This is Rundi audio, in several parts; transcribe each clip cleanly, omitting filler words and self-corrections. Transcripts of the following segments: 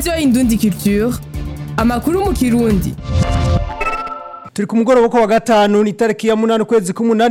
Radio Indundi Culture, amakuru mu Kirundi. Turi ku mugoroba ko wa gatanu ni tariki ya 8 kwezi k'umunani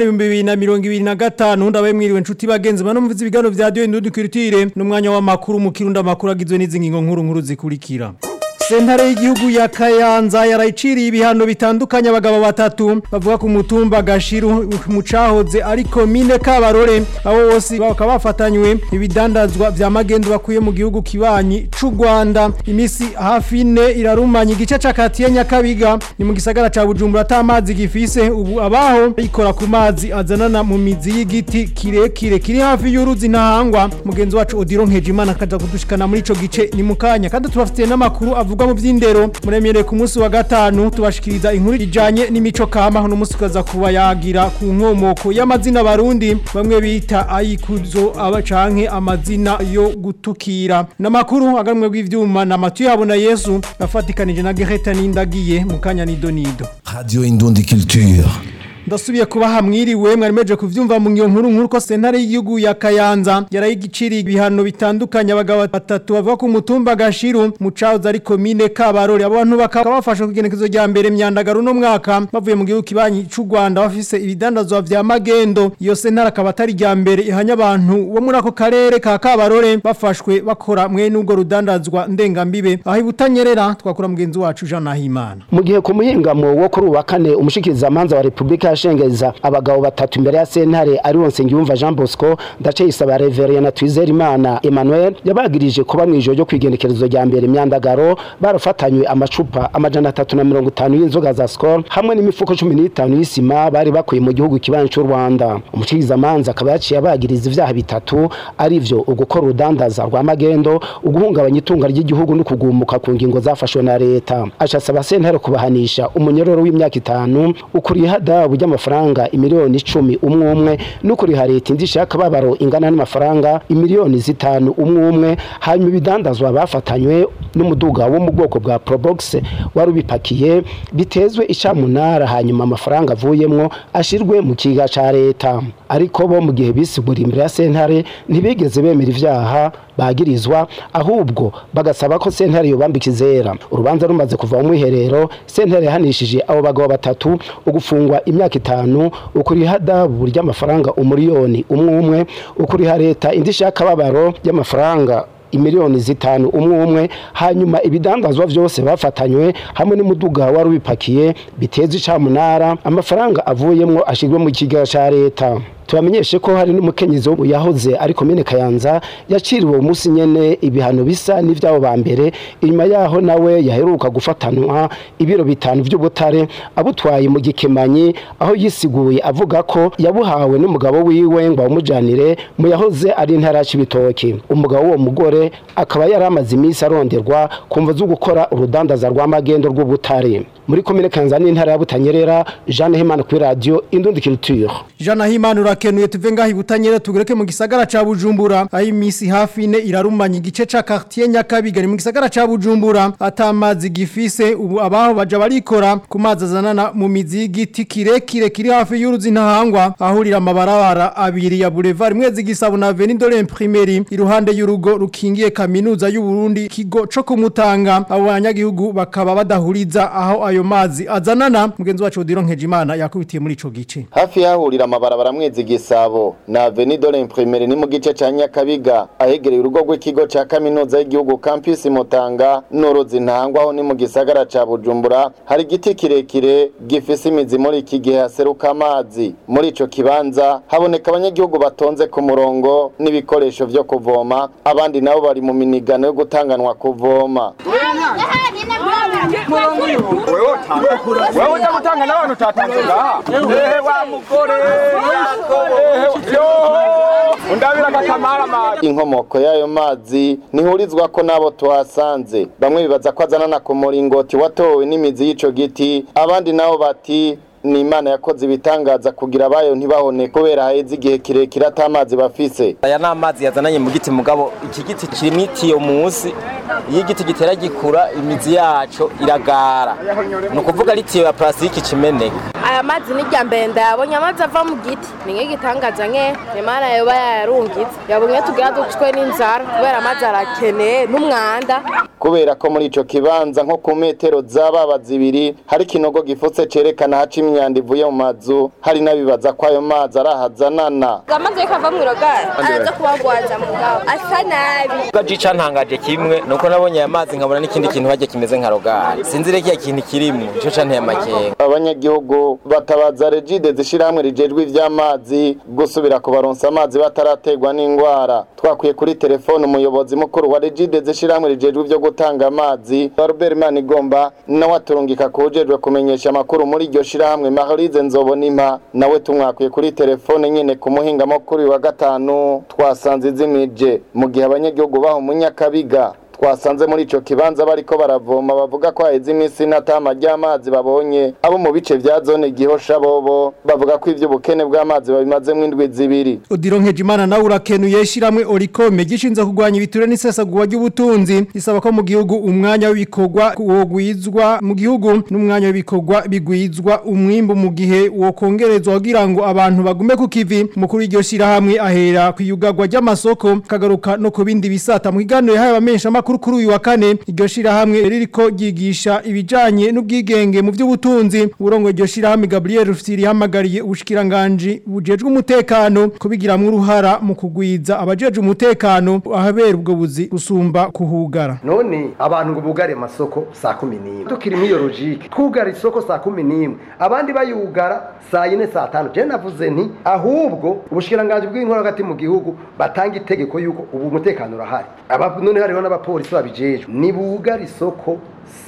2025 ndabaye mwiriwe nshuti bagenzi bano muvuze ibigano vya Radio Indundi Culture n'umwanya w'amakuru mu Kirundi amakuru agizwe n'izi ngingo nkuru zikurikira. Sentare y'igihugu ya Kayanza yarayiciriye ibihano bitandukanye abagabo batatu bavuga ku mutumba Gashiru mu cahoze ariko mine Kabarore abo bose bakaba bafatanywe ibidandazwa vya magendo bakuye mu gihugu kibanyi c'u Rwanda imisi hafi 4 irarumanye igice c'akatiye Nyakabiga ni mu gisagara ca Bujumbura atamazi gifise ubu abaho ikora ku mazi azanana mu mizi y'igiti kirekire kiri hafi y'uruzi ntahangwa mugenzi wacu Odiro Nkejimana kaza kudushikana muri ico gice ni mukanya kandi tubafitiye n'amakuru mu by'indero muremere ku munsi wa gatanu tubashikiriza inkuru ijanye n'imico kama hano munsi kaza kuba yagira ku nkomoko y'amazina barundi bamwe bita ayikuzo abacanke amazina yo gutukira namakuru agamwe bw'ivyuma na Mathieu Habona Yesu afatikanije na Gereta Nindagiye mukanya ni Donido Radio Indundi Culture. Ndasubiye kubaha mwiriwe mwarimeje kuvyumva mu ngiyo nkuru ko sentare y'igihugu ya Kayanza yarayigiciri ibihano bitandukanye abagabo batatu bavuga ku mutumba Gashiru mu cahoze ari komine Kabarore abantu bakaba bafashe kugenekezo rya mbere myandagaro no mwaka bavuye mu gihugu kibanyi c'u Rwanda bafise ibidandazwa vya magendo iyo sentare akaba atari rya mbere ihanya abantu bo muri ako karere ka Kabarore bafashwe bakora mwe n'ubwo rudandazwa ndengambibe aho ibutanyerera twakura mugenzi wacu Jean Nahimana mu gihe ku muhingamo wo kuri wa kane umushikiriza manza wa Republika shengeza abagabo batatu imbere ya sentare ari wonse ngiyumva Jean Bosco ndaceyisaba Reverien na Twizerimana Emmanuel yabagirije kuba mwijoro ryo kwigenekerezo rya mbere myandagaro barafatanywe amacupa amajana 350 y'inzoga za Skol hamwe n'imifuko 15 y'isima bari bakuye mu gihugu kibanyi cy'u Rwanda umushikiriza manza akaba yaciye abagiriza ivyaha bitatu arivyo ugukora urudandaza rwa magendo uguhungabanya itunga ry'igihugu no kugumuka ku ngingo zafashwe na leta ashasaba sentare kubahanisha umunyororo w'imyaka 5 ukuriye hadabu amafaranga imiliyoni 10 umwe n'ukuri hareta indishaka babaro ingana n'amafaranga imiliyoni 5 umwe hanyuma ibidandazwa bafatanywe n'umuduga wo mu bwoko bwa Probox warubipakiye bitezwe icamunara hanyuma amafaranga avuyemwo ashirwe mu kiga ca leta ariko bo mu gihe bisigura imbere ya sentare ntibigeze bemera ivyaha bagirizwa ahubwo bagasaba ko sentare yo bambikizera urubanza rumaze kuva mu mwiherero sentare hanishije abo bagabo batatu ugufungwa imyaka 5 ukuri hada burya amafaranga umiliyoni umwe ukuri hareta indishaka babaro y'amafaranga imiliyoni 5 umwe hanyuma ibidandazwa vyose bafatanywe hamwe n'umuduga warubipakiye biteze icamunara amafaranga avuyemwo ashirwe mu kiga ca leta tubamenyeshe ko hari n'umukenyizo yahoze ari komine Kayanza yaciriwe umunsi nyene ibihano bisa n'ivyabo ba mbere inyuma yaho nawe yaheruka gufatanwa ibiro bitanu vy'ubutare abutwaye mu gikemanyi aho yisiguye avuga ko yabuhawe n'umugabo wiwe ngo umujanire mu yahoze ari intara y'Ibitoki umugabo wo mugore akaba yaramaze iminsi aronderwa kumva zo gukora urudandaza rwa magendo rw'ubutare muri komine Kayanza n'intara ya Butanyerera Jean Nahimana kuri Radio Indundi Culture Jean Nahimana urakenuye tuve ngaho Butanyerera tugureke mu gisagara ca Bujumbura aho imisi hafi 4 irarumanye igice ca quartier Nyakabiga ni mu gisagara ca Bujumbura atamazi gifise ubu abaho baja barikora ku mazi azanana mu mizi y'igiti kirekire kiri hafi y'uruzi ntahangwa ahurira amabarabara abiri ya Boulevard mwezi gisabo na Avenue de l'Imprimerie iruhande y'urugo rukingiye kaminuza y'u Burundi kigo co kumutanga abo banyagihugu bakaba badahuriza aho ayo mazi azanana mugenzi wacu Odiro Nkejimana yakubitiye muri ico gice hafi yahurira amabarabara mwezi gisabo na Avenue de l'Imprimerie ni mu gice ca Nyakabiga ahegereye urugo rw'ikigo ca kaminuza y'igihugu Campus Mutanga n'uruzi ntangwa aho ni mu gisagara ca Bujumbura hari igiti kirekire gifise imizi muri iki gihe haseruka amazi muri ico kibanza haboneka abanyagihugu batonze ku murongo n'ibikoresho vyo kuvoma abandi nabo bari mu minigano yo gutanganwa kuvoma wewe utagutanga n'abantu utatanze ngaha wa mugore undabira gakamara mazi inkomoko y'ayo mazi nihurizwa ko nabo tuhasanze bamwe bibaza ko azanana ku muringoti watowe n'imizi y'ico giti abandi nabo bati ni Imana yakoze ibitangaza kugira abayo ntibahone kubera haheze igihe kirekire atamazi bafise aya n'amazi yazananye mu giti mugabo iki giti kirimiti yo munsi y'igiti gitera gikura imizi yaco iragara no kuvuga litiyo ya plastique kimeneka aya mazi ni ryambere ndabonye amazi ava mu giti ni nk'igitangaza Imana yoba yarungitse yabonye tugira ducwe n'inzara kubera amazi arakeneye n'umwanda kubera ko muri ico kibanza nko ku metero z'ababa zibiri hari kinogo gifutse cerekana haca imyanda ivuye mu mazu hari nabibaza ko ayo mazi arahazanana amazi yakava mu rogara araza kubagwaza mugabo asa nabi gajica ntangaje kimwe nuko nabonye aya mazi nkabona n'ikindi kintu haje kimeze nka rogara sinzire kiya kintu kirimo ico canteye amakenga abanyagihugu batabaza Regide zishirahamwe rijejwe ivy'amazi gusubira kubaronsa amazi batarategwa n'ingwara twakwiye kuri telefone umuyobozi mukuru wa Regide zishirahamwe rijejwe ivyo gutanga amazi Robert Manigomba nawe aturungika kujejwe kumenyesha amakuru muri iryo shirahamwe Mahorize Nzobonima nawe tumwakwiye kuri telefone nyene ku muhinga mukuru wa gatanu twasanze izimije mu gihe abanyagihugu baho mu Nyakabiga twasanze muri ico kibanza bariko baravoma bavuga ko haheze iminsi n'atama ry'amazi babonye abo mu bice vya zone Gihosha bobo bavuga ko ivyo ubukene bw'amazi babimazemo indwi zibiri. Odiro Nkejimana nawe urakenuye ishiramwe Orikome gishinze kugwanya ibiture n'isesagurwa ry'ubutunzi isaba ko mu gihugu umwanya w'ibikorwa wogwizwa mu gihugu n'umwanya w'ibikorwa bigwizwa umwimbo mu gihe wo kongerezwa kugira ngo abantu bagume ku kivi mukuru iryo shirahamwe ahera kwiyugagwa ry'amasoko kagaruka no kubindi bisata mu kiganiro yahaye abamesha kuri uyu wa kane iryo shirahamwe ririko ryigisha ibijanye n'ubwigenge mu by'ubutunzi urongo iryo shirahamwe Gabriel Rufyiri hamagariye ubushikiranganje bujejwe umutekano kubigiramwe uruhara mu kugwiza abajeje umutekano ahabera ubwo buzi gusumba kuhugara none abantu ngo bugare masoko saa 11 tukiri miyo logique twugara isoko saa 11 abandi bayugara saa 4 saa 5 je navuze nti ahubwo ubushikiranganje bw'inkora hagati mu gihugu batanga itegeko yuko ubu umutekano urahari none hariho n'abapolisi babijejwe nibugara isoko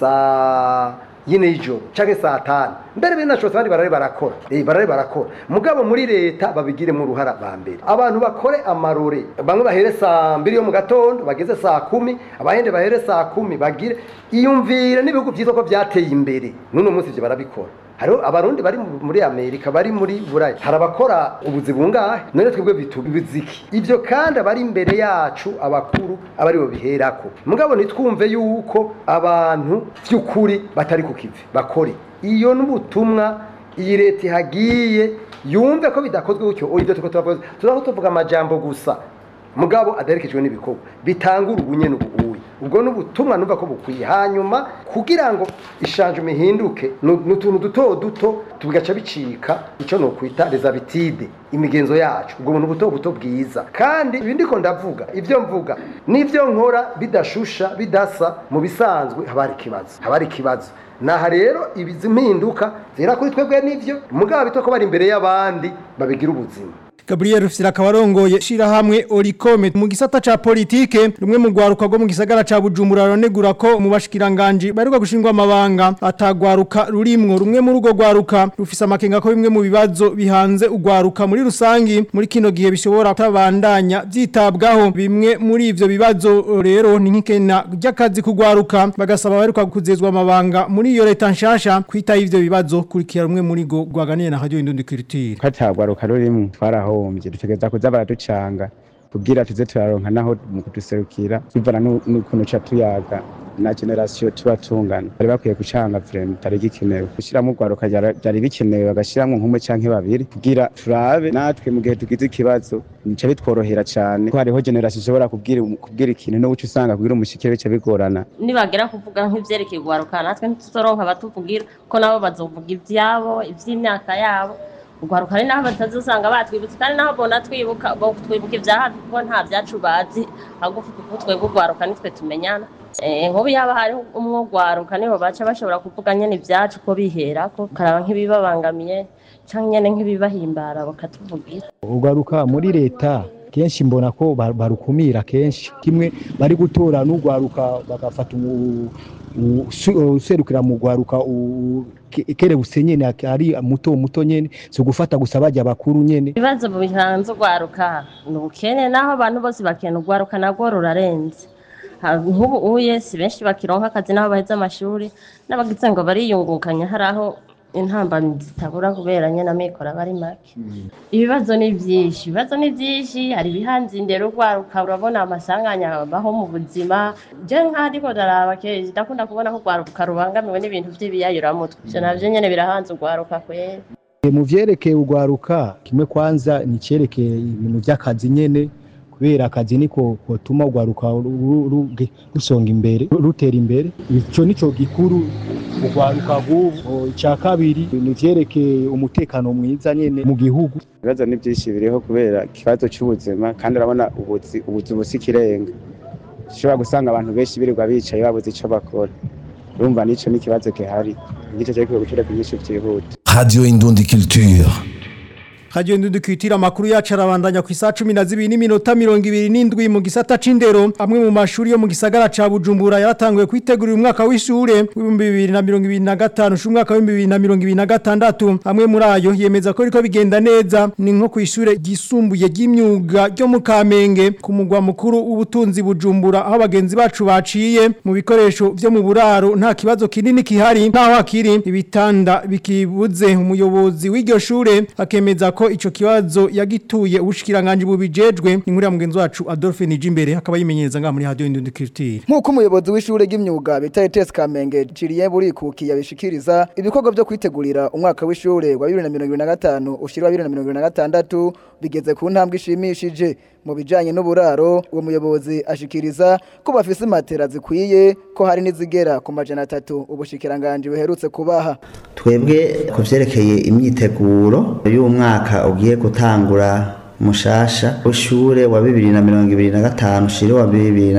saa yine y'ijoro canke saa 5 mbere binashobotse abandi barare barakora mugabo muri leta babigire mu ruhara ba mbere abantu bakore amarore bamwe bahere saa 2 yo mu gatondo bageze saa 10 abahende bahere saa 10 bagire iyumvire n'ibihugu byitwa ko byateye imbere none umunsi byo barabikora hariho abarundi bari muri Amerika bari muri Burayi harabakora ubuzi bungahe none twebwe bitubiziki ivyo kandi abari imbere yacu abakuru abari bo biherako mugabo nitwumve yuko abantu by'ukuri batari ku kivi bakore iyo n'ubutumwa iyi leta ihagiye yumve ko bidakozwe gutyo ibyo tuvuga amajambo gusa mugabo adaherekejwe n'ibikorwa bitanga urubunye n'ubuuyi ubwo n'ubutumwa numva ko bukwiye hanyuma kugira ngo ishanje mihinduke n'utuntu duto tubigaca bicika ico no kwita rezabitide imigenzo yacu ubwo n'ubuto bwiza kandi ibindiko ndavuga ivyo mvuga n'ivyo nkora bidashusha bidasa mu bisanzwe habari kibazo naha rero ibizimpinduka zera kuri twebwe n'ivyo mugabo bitoko bari imbere y'abandi babigira ubuzima Gabriel Rufyiri akabarongoye shirahamwe Orikome mu gisata ca politike rumwe mu gwaruka rwo mu gisagara ca Bujumbura ronegura ko mu bashikiranganje baruka gushingwa amabanga atagwaruka rurimwo rumwe mu rugo gwaruka rufise amakenga ko bimwe mu bibazo bihanze ugwaruka muri rusangi muri kino gihe bishobora kutabandanya byitabwaho bimwe muri ivyo bibazo rero ni nk'ikena ry'akazi kugwaruka bagasaba baruka kuzezwa amabanga muri iyo leta nshasha kwita ivyo bibazo kurikira rumwe muri go gwaganiye na Radio Indundi Culture katagwaruka rurimwo twaraho dutegereza kuza baraducanga kugira tuze turaronka naho mu kuduserukira bivana n'ukuntu ca tuyaga na generation tubatungana bari bakwiye gucanga vraiment tari gikenewe gushiramo gwaruka ryari bikenewe bagashiramo nkume canke babiri kugira turabe natwe mu gihe tugize ikibazo nice bitworohera cyane ko hariho generation ishobora kubwira ikintu no uca usanga kugira umushikire bice bigorana nibagera kuvuga nk'ivyerekeye gwaruka natwe ntituzoronka batuvugira ko nabo bazovuga ivyabo ivy'imyaka yabo ugwaruka ari naho batazosanga batwibutse kandi naho bona twibuka ibyaha kuko nta byacu bazi ahubwo twebwe ugwaruka nitwe tumenyana nk'ubu yaba hari umwugwaruka niho baca bashobora kuvuga nyene ibyacu ko biherako karaba nk'ibibabangamiye canke nyene nk'ibibahimbara bakatuvugira ugwaruka muri leta kenshi mbona ko barukumira kenshi kimwe bari gutora n'ugwaruka bagafata userukira mu gwaruka kere busenyene ari muto nyene so gufata gusa bajya bakuru nyene ibibazo bihanze ugwaruka n'ubukene naho abantu bose bakena ugwaruka nagwo rurarenze nk'ubu uye si benshi bakironka akazi naho baheze amashuri n'abagize ngo bariyungukanya haraho intambamyi zitabura kubera nyene amikora bari make ibibazo ni byinshi hari bihanze indero ugwaruka urabona amasanganya baho mu buzima je nk'ariko daraba keje ndakunda kubona ko ugwaruka rubangamiwe n'ibintu vy'ibiyayuramutwe ivyo navyo nyene birahanze ugwaruka kwera mu vyerekeye ugwaruka kimwe kwanza ni cerekeye ibintu vy'akazi nyene kubera akazi niko kotuma ugwaruka rusonga imbere rutera imbere. Ico nico gikuru ugwaruka bw'ubu. Ica kabiri ni vyerekeye umutekano mwiza nyene mu gihugu. Ibibazo ni byinshi biriho kubera ikibazo cy'ubuzima, kandi urabona ubuzi busikirenga. Ushobora gusanga abantu benshi birirwa bicaye babuze ico bakora. Urumva nico n'ikibazo gihari. Igice cyo gucura byinshi byihuta. Radio Indundi Culture. Radio Indundi Culture amakuru yacu arabandanya ku isa 12:27 mu gisata c'indero. Amwe mu mashuri yo mu gisagara ca Bujumbura yaratanguye kwitegurira umwaka w'ishure w'2025 n'umwaka wa 2026. Amwe muri ayo yemeza ko riko bigenda neza, ni nko ku ishure gisumbuye ry'imyuga ryo mu Kamenge ku mugwa mukuru w'ubutunzi Bujumbura, aho abagenzi bacu baciye mu bikoresho vyo mu buraro nta kibazo kinini kihari, ntaho akiri ibitanda bikibuze. Umuyobozi w'iryo shure akemeza ko ico kibazo yagituye ubushikiranganje bubijejwe. Inkuru ya mugenzi wacu Adolphe Nijimbere akaba yimenyereza ngaha muri Radio Indundi Culture. Nkuko umuyobozi w'ishure ry'imyuga bita ETS Kamenge Julien Burikuki yabishikiriza, ibikorwa byo kwitegurira umwaka w'ishure wa 2025 ushirwa 2026 bigeze ku ntambwe ishimishije. Mu bijanye n'uburaro, uwo muyobozi ashikiriza ko bafise matera zikwiye, ko hari n'izigera ku 300 ubushikiranganje buherutse kubaha. Twebwe kuvyerekeye imyiteguro y'umwaka ugiye gutangura mushasha w'ishure wa 2025 ushire wa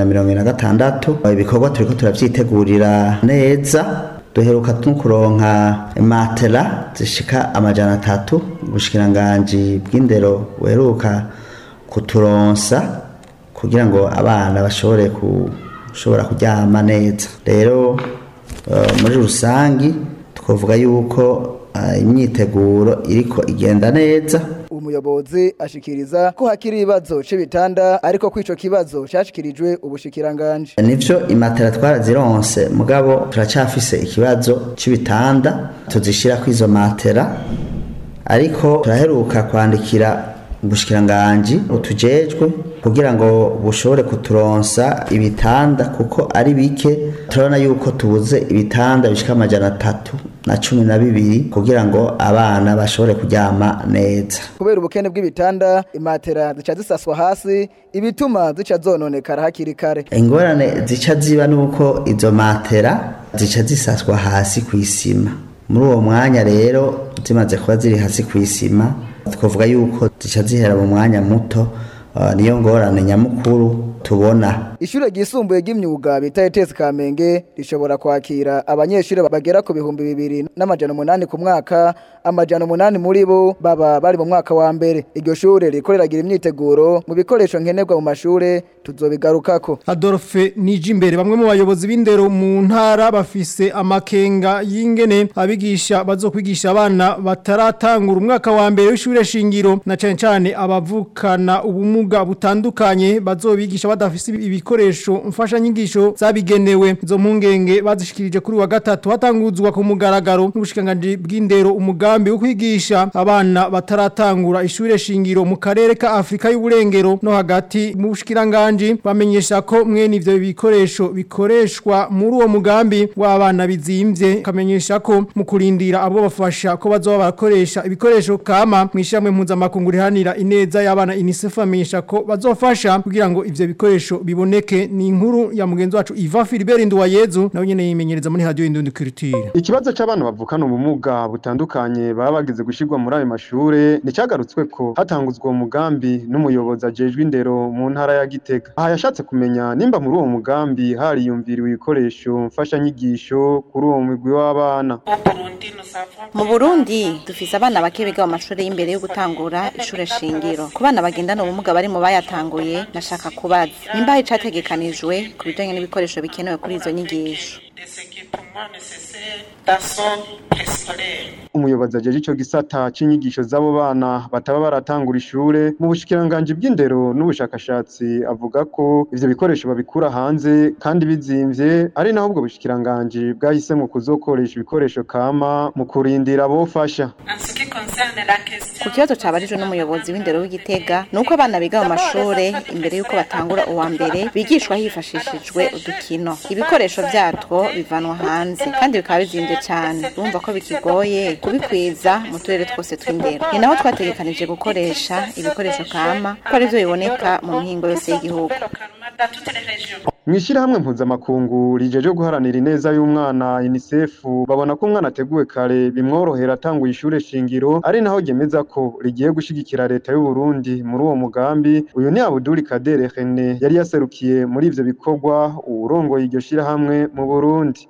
2026, ibikorwa turiko turavyitegurira neza. Duheruka tukuronka matera zishika 300 ubushikiranganje bw'indero weruka kuturonsa kugira ngo abana bashobore kuryama neza. Rero muri rusangi twavuga yuko imyiteguro iriko igenda neza. Umuyobozi ashikiriza ko hakiri ibibazo c'ibitanda, ariko kwico kibazo cyashikirijwe ubushikiranganje. Nivyo imatera twarazironse, mugabo turacafise ikibazo c'ibitanda tuzishira ku izo matera, ariko turaheruka kwandikira ubushikiranganje utujejwe kugira ngo bushobore kuturonsa ibitanda, kuko ari bike. Turabona yuko tubuze ibitanda bishika 312 kugira ngo abana bashobore kuryama neza. Kubera ubukene bw'ibitanda, imatera zica zisaswa hasi, ibituma zica zononekara hakiri kare. Ingorane zica ziba nuko izo matera zica zisaswa hasi kw'isima. Muri uwo mwanya rero zimaze kuba ziri hasi kw'isima, twavuga yuko zica zihera mu mwanya muto. Niyo ngorane nyamukuru tubona. Ishure ryisumbuye ry'imyuga bita ETS Kamenge rishobora kwakira abanyeshure bagera ku 2800 ku mwaka, 800 muri bo baba bari mu mwaka wa mbere. Iryo shure rikoreragira imyiteguro mu bikoresho nkenerwa mu mashure, tuzobigarukako. Adolphe Nijimbere. Bamwe mu bayobozi b'indero mu ntara bafise amakenga y'ingene abigisha bazokwigisha abana bataratangura umwaka wa mbere w'ishure shingiro, na cyane cyane abavukana ubumuga butandukanye bazobigisha badafise ibikoresho mfasha nyigisho zabigenewe. Izo mpungenge bazishikirije kuri wa gatatu hatanguzwa ku mugaragaro n'ubushikanganje bw'indero umugambi wo kwigisha abana bataratangura ishure shingiro mu karere ka Afrika y'uburengero no hagati. Mu bushikiranganje bamenyesha ko mwene ivyo bikoresho bikoreshwa muri uwo mugambi w'abana bizimvye, kamenyesha ko mu kurindira abo bafasha ko bazoba barakoresha ibikoresho kama mwishamwe mpuzamakungu rihanira ineza y'abana UNICEF, amenyesha ko bazofasha kugira ngo ivyo bikoresho biboneke. Ni inkuru ya mugenzi wacu Iva Philibert Nduwayezu nawe nyene yimenyereza muri Radio Indundi Culture. Ikibazo c'abana bavukana ubumuga butandukanye baba bagize gushirwa muri ayo mashure nicagarutswe ko hatanguzwa umugambi n'umuyobozi ajejwe indero mu ntara ya Gitega. Aha yashatse kumenya nimba muri uwo mugambi hari yumviriwe ibikoresho mfasha nyigisho kuri uwo mugwi w'abana. Mu Burundi dufise abana bake biga mu mashuri y'imbere yo gutangura ishure shingiro. Ku bana bagendana ubumuga bari mu bayatanguye, nashaka kubaza nimba hari icategekanijwe ku bijanye n'ibikoresho bikenewe kuri izo nyigisho. Umuyobozi ajeje ico gisata c'inyigisho z'abo bana bataba baratangura ishure mu bushikiranganje bw'indero n'ubushakashatsi avuga ko ivyo bikoresho babikura hanze kandi bizimvye, ari naho ubwo bushikiranganje bwahisemo kuzokoresha ibikoresho kama mu kurindira abofasha. ku kibazo cabajijwe n'umuyobozi w'indero w'Igitega nuko abana biga mu mashure imbere yuko batangura uwa mbere bigishwa hifashishijwe udukino ibikoresho vyatwo bivanwa hanze kandi bikaba bizimvye cyane urumva ko bikigoye kubikwiza mu turere twose tw'indero ni naho twategekanije gukoresha ibikoresho kama ko arivyo biboneka mu mihingo yose y'igihugu. Mwishirahamwe mpuzamakungu rijeje guharanira ineza y'umwana UNICEF babona ko umwana ateguwe kare bimworohera atanguye ishure shingiro ari naho gemeza ko rigiye gushigikira leta y'u Burundi muri uwo mugambi. Uyu ni Abdul Kader Rene yari yaserukiye muri ivyo bikorwa urongoye iryo shirahamwe mu Burundi.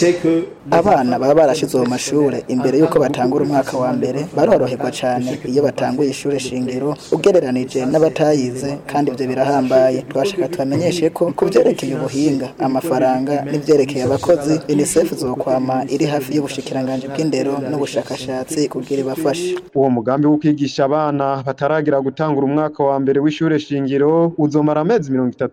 Abana baba barashizwe mu mashure imbere yuko batangura umwaka wa mbere baroroherwa cyane iyo batanguye ishure shingiro ugereranije n'abatayize kandi ivyo birahambaye. Twashaka tubamenyeshe ko kuvyerekeye ubuhinga amafaranga n'ivyerekeye abakozi UNICEF zokwama iri hafi y'ubushikiranganje bw'indero n'ubushakashatsi kugira ibafashe. Uwo mugambi wo kwigisha abana bataragira gutangura umwaka wa mbere w'ishure shingiro uzomara amezi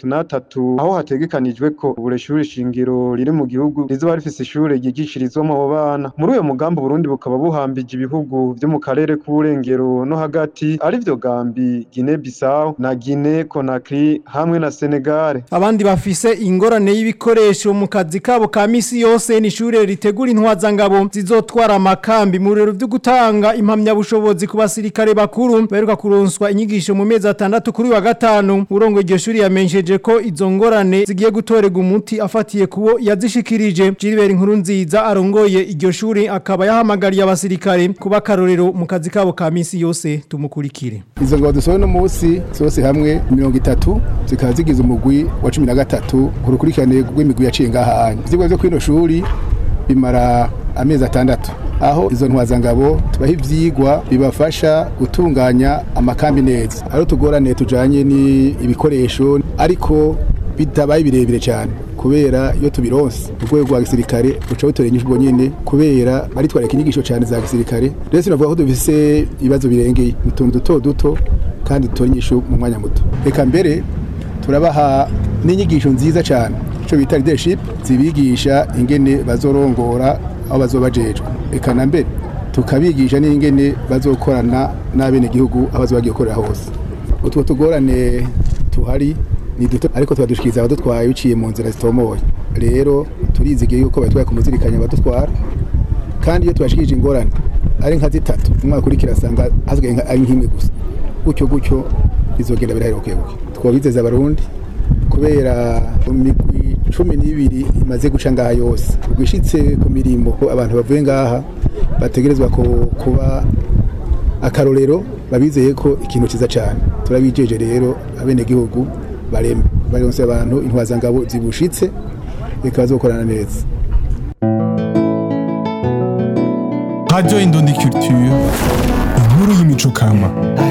33 aho hategekanijwe ko buri shure shingiro riri mu gihugu rizoba rifise ishure ryigishirizwamo abo bana. Muri uyo mugambi Burundi bukaba buhambije ibihugu vyo mu karere k'uburengero no hagati ari vyo Gambi, Guinea Bissau na Guinea Conakry hamwe na Senegal. Abandi bafise ingorane y'ibikoresho mu kazi kabo ka misi yose ni ishure ritegura intwazangabo zizotwara amakambi mu rero byo gutanga impamya bushobozi ku basirikare bakuru baheruka kuronswa inyigisho mu mezi 6 kuri wa gatanu. Urongo iryo shuri yamenyesheje ko izo ngorane zigiye gutorega umuti afatiye kubo yazishikirije. Gilbert Nkurunziza arongoye iryo shuri akaba yahamagariye abasirikare kuba karorero mu kazi kabo ka misi yose. Tumukurikire. Izo ngabo dusohoye no munsi zose hamwe 30 zikaba zigize umugwi wa 13 kurukurikirane rw'imigwi yaciye ngaha. Ivyigwa byo kwino shuri bimara amezi 6 aho izo ntwazangabo tubaha ivyigwa bibafasha gutunganya amakambi neza. Aho tugorane tujanye ni ibikoresho ariko bitabaye birebire cyane kubera iyo tubironse urwego rwa gisirikare uca butorenya ubwo nyene kubera bari twareka inyigisho cyane za gisirikare. Rero sinavuga ko dufise ibibazo birengeye mutuntu duto kandi dutoranyisho mu mwanya muto. Reka mbere turabaha n'inyigisho nziza cyane ico bita leadership zibigisha ingene bazorongora aho bazobajejwe. Reka na mbere tukabigisha n'ingene bazokorana n'abene gihugu aho bazobagiye gukorera hose. Utwo tugorane tuhari ni duto ariko twadushikiriza abadutwaye biciye mu nzira zitomoye. Rero turizigiye yuko batwaye kumuzirikanya abadutwara kandi iyo twashikije ingorane ari nka 3 umwaka uri kirasanga hazwe ari nkimwe gusa gutyo bizogenda biraheruke twabizeza abarundi kubera imigwi 12 imaze guca ngaha yose gwishitse ku mirimo ko abantu bavuye ngaha bategerezwa kuba akarorero babizeye ko ikintu kiza cyane. Turabijeje rero abene gihugu barembe baronse abantu intwazangabo zibushitse bikazokorana neza. Radio Indundi Culture, inkuru y'imico kama.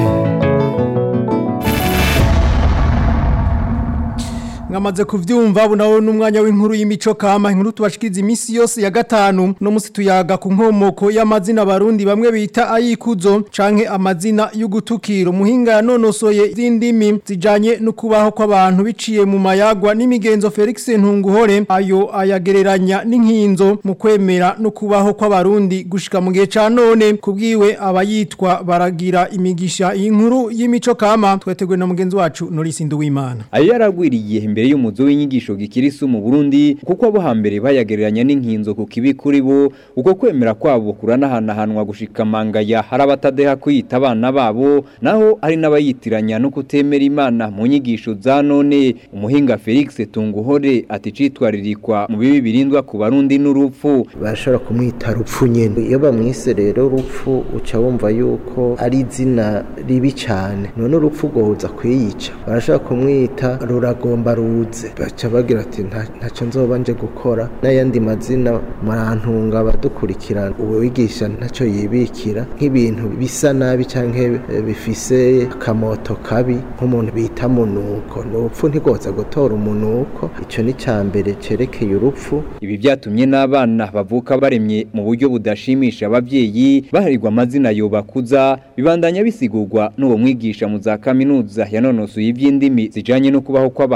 Ngamaze kuvyumva bunaho n'umwanya w'inkuru y'imico kama. Inkuru tubashikiriza imisi yose ya gatanu no musi tuyaga ku nkomoko y'amazina barundi bamwe bita ayikuzo canke amazina y'ugutukira. Umuhinga yanonosoye izindimi zijanye no kubaho kw'abantu biciye mu mayagwa n'imigenzo Felix Ntunguhore ayo ayagereranya n'inkinzo mu kwemera no kubaho kw'abarundi gushika mu gihe ca none. Kubwiwe abayitwa baragira imigisha. Inkuru y'imico kama twetegwe na mugenzi wacu Norisi Nduwimana. Ayo yaragwiriye imbere y'umuzo w'inyigisho gikirisu mu Burundi kuko abo hambere bayagereranya n'inkinzo ku kibi kuri bo uko kwemera kwabo kuranahanahanwa gushika mangaya harabatadeha kwita abana babo naho ari n'abayitiranya no kutemera Imana mu nyigisho za none. Umuhinga Felix Tunguhore ati citwaririkwa mu bibi birindwa ku barundi n'urupfu. Bashobora kumwita rupfu nyene, iyo bamwise rero rupfu uca wumva yuko ari izina ribi cyane, none urupfu goza kwiyica. Barashobora kumwita ruragomba ruze, baca bagira ati ntaco nzoba nje gukora. N'ayandi mazina marantunga abadukurikirana ubu wigisha ntaco yibikira nk'ibintu bisa nabi canke bifise akamoto kabi nk'umuntu bita munuko. N'urupfu ntigoza gutora umunuko, ico ni cambere cerekeye urupfu. Ibi byatumye n'abana bavuka baremye mu buryo budashimisha abavyeyi baharirwa amazina yobakuza, bibandanya bisigurwa n'uwo mwigisha mu za kaminuza yanonosoye ivy'indimi zijanye no kubaho kw'abantu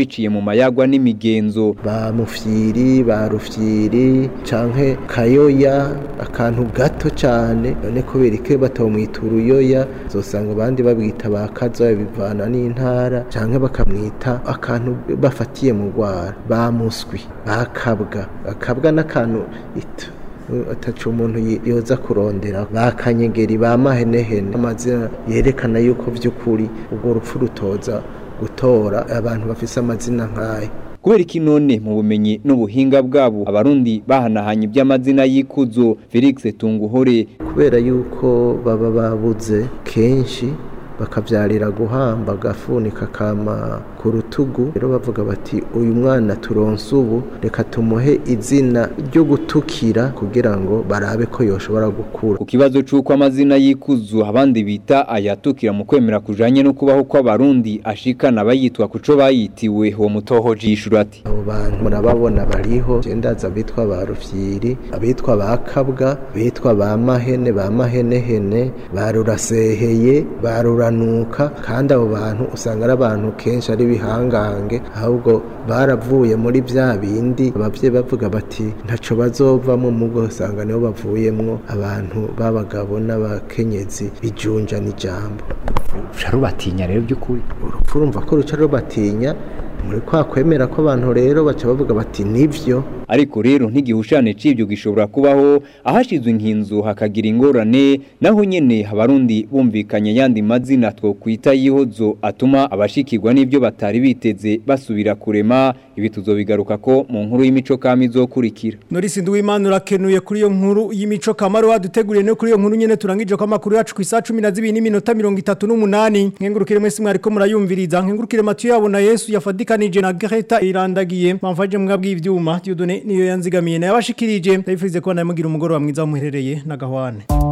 biciye mu mayagwa n'imigenzo. Ba mufyiri ba rufyiri canke kayoya akantu gato cyane none kubera ike batomwita uruyoya zosanga abandi babwita bakaza bivana n'intara canke bakamwita akantu bafatiye mu rwara ba muswi bakabwa n'akantu ito atacu umuntu yoza kurondera bakanyegeri ba mahenehene amazina yerekana yuko vy'ukuri ubwo rupfu rutoza gutora abantu bafise amazina nk'ayo. Kubera iki none mu bumenyi n'ubuhinga bwabo abarundi bahanahanye iby'amazina y'ikuzo. Felix Tunguhore kubera yuko baba babuze kenshi bakavyarira guhamba gafunika kama ku rutugu rero bavuga bati uyu mwana turonse ubu reka tumuhe izina ryo gutukira kugira ngo barabe ko yoshobora gukura. Ku kibazo c'uko amazina y'ikuzo abandi bita ayatukira mu kwemera kujanye no kubaho kw'abarundi ashikana bayitwa kuco bayitiwe uwo mutohoji yishura ati abo bantu murababona bariho gendaza bitwa ba rufyiri abitwa bakabwa bitwa ba mahene ba mahenehene baruraseheye baruranuka kandi abo bantu usanga ari abantu kenshi ari bihangange ahubwo baravuye muri bya bindi abavye bavuga bati ntaco bazovamo mugo usanga niho bavuyemwo abantu babagabo n'abakenyezi bijunja n'ijambo. Rubatinya rero by'ukuri urupfu urumva ko ruca rubatinya muri kwa kwemera ko abantu rero baca bavuga bati nivyo. Ariko rero ntigihushane c'ibyo gishobora kubaho ahashizwe inkinzo hakagira ingorane naho nyene abarundi bumvikanye yandi mazina twokwita yihozo atuma abashikirwa n'ibyo batari biteze basubira kurema. Ibi tuzobigaruka ko mu nkuru y'imico kama izokurikira. Norisi Nduwimana urakenuye kuri iyo nkuru y'imico kama waduteguriye no kuri iyo nkuru nyene turangije ko amakuru yacu ku isa 12:38 nkengurukire mwese mwariko murayumviriza nkengurukire Mathieu yabona Yesu yafadikanije na Greta irandagiye mpamvaje mwabwi ivyuma Dieudonné niyo yanzigamiye na yabashikirije ndabifurize ko namugira umugoro wa mwiza muherereye na gahwane.